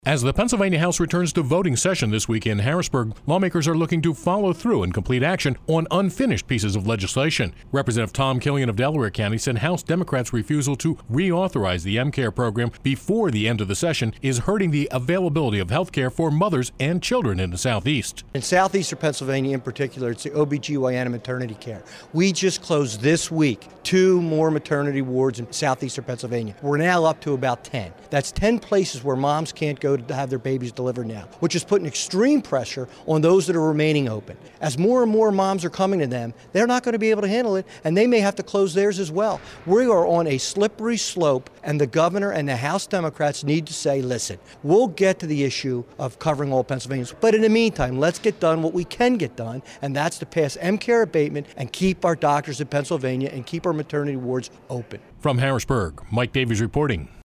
As the Pennsylvania House returns to voting session this week in Harrisburg, lawmakers are looking to follow through and complete action on unfinished pieces of legislation. Representative Tom Killian of Delaware County said House Democrats' refusal to reauthorize the MCare program before the end of the session is hurting the availability of health care for mothers and children in the Southeast. In southeastern Pennsylvania in particular, it's the OBGYN and maternity care. We just closed this week 2 more maternity wards in southeastern Pennsylvania. We're now up to about 10. That's 10 places where moms can't go to have their babies delivered now, which is putting extreme pressure on those that are remaining open. As more and more moms are coming to them, they're not going to be able to handle it, and they may have to close theirs as well. We are on a slippery slope, and the governor and the House Democrats need to say, listen, we'll get to the issue of covering all Pennsylvanians, but in the meantime, let's get done what we can get done, and that's to pass MCare abatement and keep our doctors in Pennsylvania and keep our maternity wards open. From Harrisburg, Mike Davies reporting.